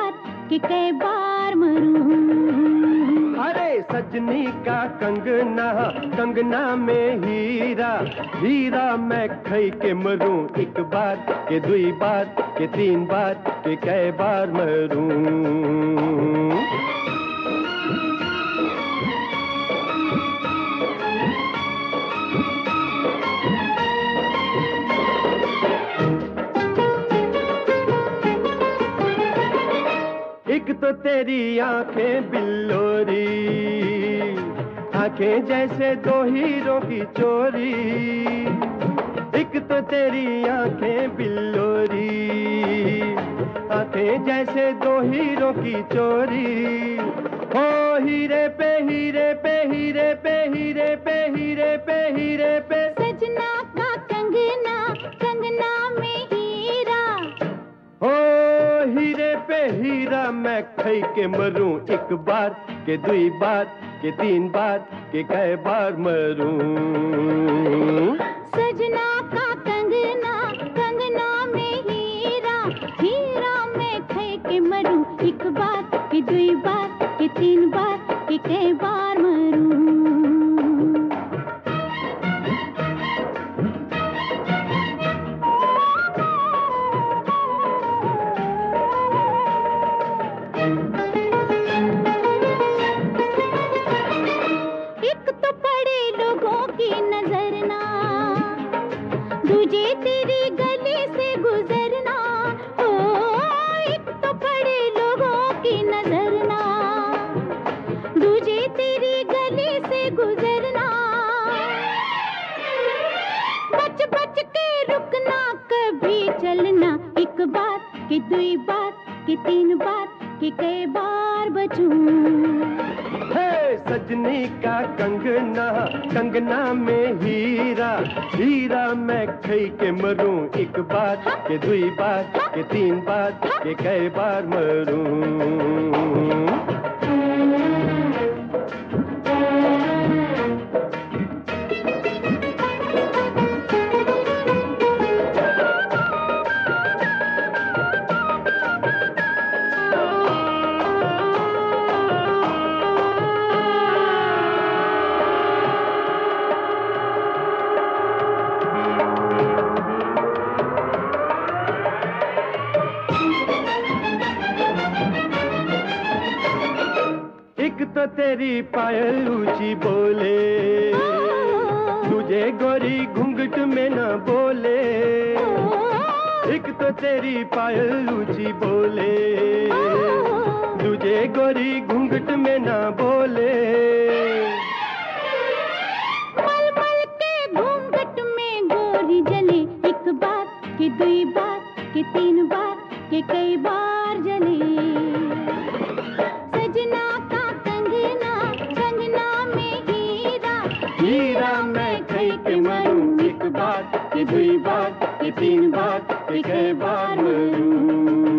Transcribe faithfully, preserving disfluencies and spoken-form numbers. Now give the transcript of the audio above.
बार कि कई बार मरूं। अरे सजनी का कंगना, कंगना में हीरा, हीरा मैं खई के मरूं। एक बार के दुई बार के तीन बार के कई बार मरूं। एक तो तेरी आंखें बिल्लोरी, आंखें जैसे दो हीरों की चोरी। एक तो तेरी आंखें बिल्लोरी, आंखें जैसे दो हीरों की चोरी। हो हीरे पे हीरे पे हीरे पे हीरे पे हीरे पे हीरे पे सजना का कंगना, कंगना में हीरा। हो हीरे पे हीरा मैं खई के मरूं। एक बार के दुई बार के तीन बार के कई बार मरूं। सजना का कंगना, कंगना में हीरा, हीरा मैं खई के मरूं। एक बार के दुई बार के तीन बार के कई बार मरूं। एक तो पड़े लोगों की नजर ना, दूजे तेरी गली से गुजरना। ओ एक तो पड़े लोगों की नजर ना, दूजे तेरी गली से गुजरना। बच बच के रुकना, कभी चलना। एक बार के दुई बार के तीन बार के कई बार बचूं। हे सजनी का कंगना, कंगना में हीरा, हीरा मैं खई के मरूं। एक बार के दुई बार के तीन बार के कई बार मरूं। एक तो तेरी पायल ऊंची बोले, तुझे गोरी घूंघट में न बोले। एक तो तेरी पायल ऊंची बोले, तुझे गोरी घूंघट में न बोले। मलमल के घूंघट में गोरी जले। एक बार के दुई बार के तीन बार के कई बार जले। सजना का कंगना, कंगना में हीरा, हीरा मैं खई के मरूं। एक बार के दुई बार के तीन बार के कई बार मरूं।